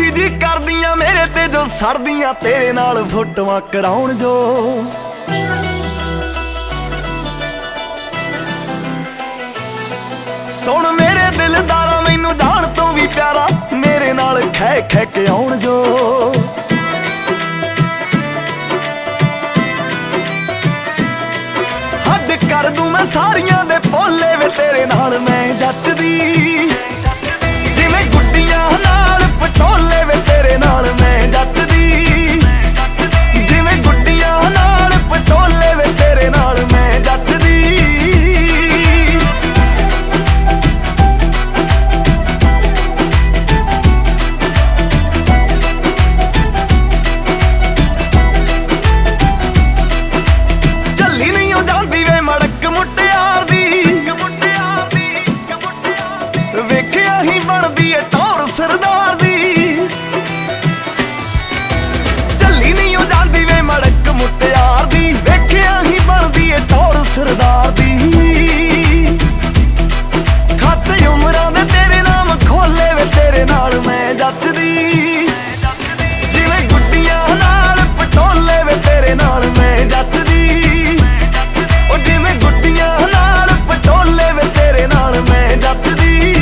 ਜੀ ਕਰਦੀਆਂ ਮੇਰੇ ਤੇ ਜੋ ਸੜਦੀਆਂ ਤੇਰੇ ਨਾਲ ਫੋਟੋਆਂ ਕਰਾਉਣ ਜੋ। ਸੁਣ ਮੇਰੇ ਦਿਲਦਾਰਾ ਮੈਨੂੰ ਜਾਣ ਤੋਂ ਵੀ ਪਿਆਰਾ ਮੇਰੇ ਨਾਲ ਖਹਿ ਖਹਿ ਕੇ ਆਉਣ ਜੋ। ਹੱਦ ਕਰ ਦੂੰ ਮੈਂ ਸਾਰੀਆਂ ਦੇ ਭੋਲੇ ਵੇ ਤੇਰੇ ਨਾਲ ਮੈਂ ਜੱਚਦੀ। ਜਿਵੇਂ ਗੁੱਡੀਆਂ ਨਾਲ ਪਟੋਲੇ ਵੇ ਤੇਰੇ ਨਾਲ ਮੈਂ ਜੱਚਦੀ। ਜਿਵੇਂ ਗੁੱਡੀਆਂ ਨਾਲ ਪਟੋਲੇ ਵੇ ਤੇਰੇ ਨਾਲ ਮੈਂ ਜੱਚਦੀ। ਚੱਲੀ ਨਹੀਂ ਉਹ ਜਾਂਦੀ ਵੇ ਮੜਕ ਮੁਟਿਆਰ ਦੀ। ਵੇਖਿਆ ਹੀ ਬਣਦੀ ਏ ਟੌਰ ਸਰਦਾਰ ਦੀ। ਚੱਲੀ ਨਹੀਂ ਉਹ ਜਾਂਦੀ ਵੇ ਮੜਕ ਮੁਟਿਆਰ ਦੀ। ਵੇਖਿਆ ਹੀ ਬਣਦੀ ਏ ਟੌਰ ਸਰਦਾਰ ਦੀ। ਖਾਤੇ ਉਮਰਾਂ ਦੇ ਤੇਰੇ ਨਾਮ ਖੋਲੇ ਵੇ ਤੇਰੇ ਨਾਲ ਮੈਂ ਜੱਚਦੀ। ਜਿਵੇਂ ਗੁੱਡੀਆਂ ਨਾਲ ਪਟੋਲੇ ਵੇ ਤੇਰੇ ਨਾਲ ਮੈਂ ਜੱਚਦੀ। ਉਹ ਜਿਵੇਂ ਗੁੱਡੀਆਂ ਨਾਲ ਪਟੋਲੇ ਵੇ ਤੇਰੇ ਨਾਲ ਮੈਂ ਜੱਚਦੀ।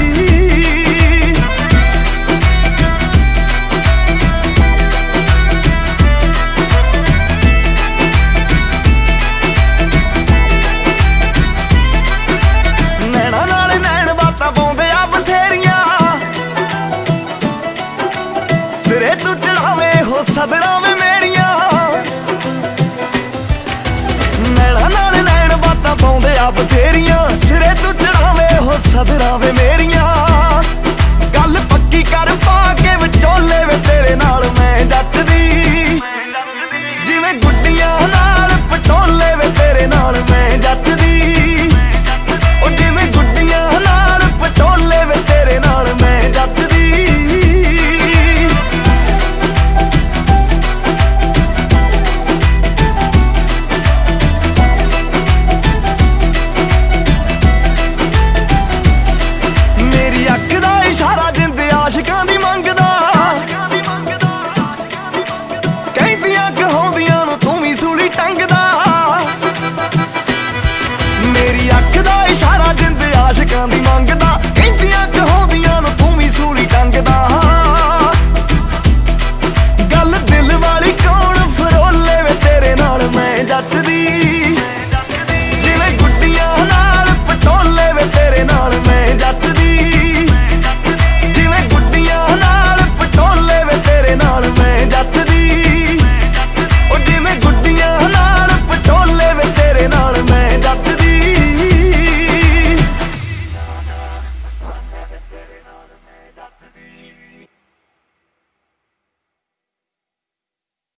ਨੈਣਾ ਨਾਲ ਨੈਣ ਬਾਤਾਂ ਪਾਉਂਦੇ ਆ ਬਥੇਰੀਆਂ। ਸਿਰੇ ਤੂੰ ਚੜਾਵੇ ਹੋ ਸਦਰਾਂ ਵੇ ਮੇਰੀਆਂ। ਨੈਣਾ ਨਾਲ ਨੈਣ ਬਾਤਾਂ ਪਾਉਂਦੇ ਆ ਬਥੇਰੀਆਂ। ਸਿਰੇ ਤੂੰ ਚੜਾਵੇ ਹੋ ਸਦਰਾਂ ਵੇ ਮੇਰੀਆਂ। ਗੱਲ ਪੱਕੀ ਕਰ ਪਾ